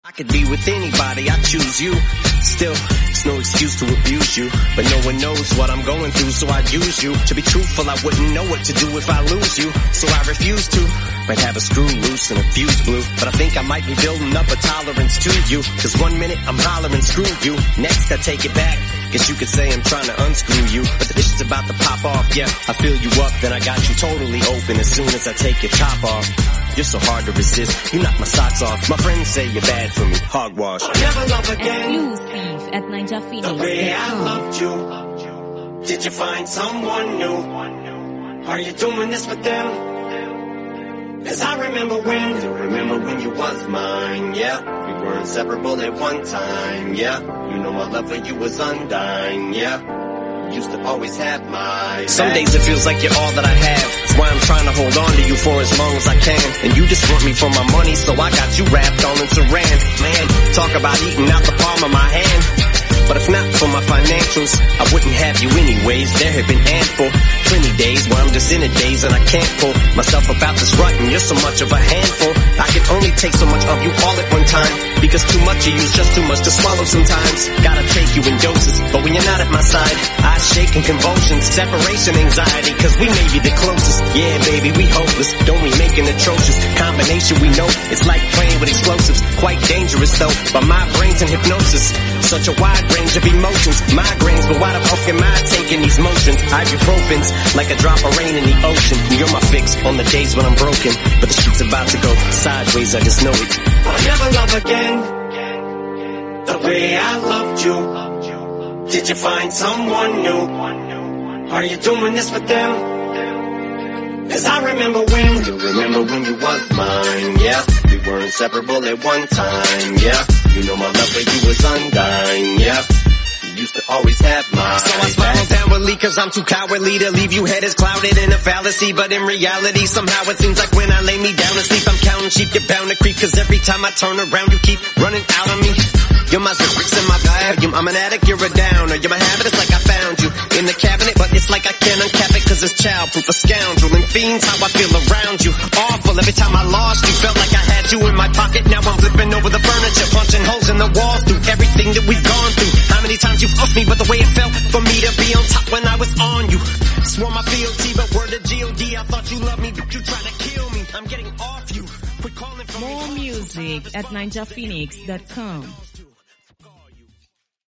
I could be with anybody, I choose you. Still, it's no excuse to abuse you. But no one knows what I'm going through, so I use you. To be truthful, I wouldn't know what to do if I lose you. So I refuse to. Might have a screw loose and a fuse blew. But I think I might be building up a tolerance to you. Cause 1 minute I'm hollering screw you. Next I take it back. Guess you could say I'm trying to unscrew you. But the bitch is about to pop off, yeah. I fill you up, then I got you totally open as soon as I take your top off. You're so hard to resist, you knock my socks off. My friends say you're bad for me, hogwash. I'll never love again. Exclusive at NinjaPhoenix.com. The way I loved you. Did you find someone new? Are you doing this with them? As I remember when you was mine, yeah. We were inseparable at one time, yeah. You know my love for you was undying, yeah. Used to always have my Some days it feels like you're all that I have. That's why I'm trying to hold on to you for as long as I can. And you just want me for my money, so I got you wrapped all in saran. Man, talk about eating out the palm of my hand. But if not for my financials, I wouldn't have you anyways. There have been ample, plenty days where I'm just in a daze and I can't pull myself up out this rut, and you're so much of a handful. I can only take so much of you all at one time, because too much of you's just too much to swallow sometimes. Gotta take you in doses, but when you're not at my side, I shake in convulsions, separation anxiety, cause we may be the closest. Yeah, baby, we hopeless, don't we make an atrocious combination? We know it's like playing with explosives, quite dangerous though, but my brain's in hypnosis. Such a wide range of emotions, migraines, but why the fuck am I taking these motions? Ibuprofen's like a drop of rain in the ocean. You're my fix on the days when I'm broken, but the shit's about to go sideways, I just know it. I'll never love again the way I loved you. Did you find someone new? Are you doing this with them? As I remember when you was mine, yeah. We were inseparable at one time, yeah. You know my love for you was undying, yeah. You used to always have my So I spiral downwardly cause I'm too cowardly to leave you head as clouded in a fallacy. But in reality, somehow it seems like when I lay me down to sleep, I'm counting sheep, you're bound to creep. Cause every time I turn around, you keep running out on me. You're my Xanax in my bag, I'm an addict, you're a downer. You're my habit, it's like I found you in the cabinet, but it's like I can't uncap it cause it's childproof, a scoundrel. And fiends, how I feel around you, awful. Every time I lost you, felt like I had you in my pocket. Now I'm flipping over the furniture, punching holes in the walls through everything that we've gone through. How many times you've off me, but the way it felt for me to be on top when I was on you. Swore my fealty, but word to G.O.D. I thought you loved me, but you tried to kill me. I'm getting off you. Quit calling for More music at NinjaPhoenix.com.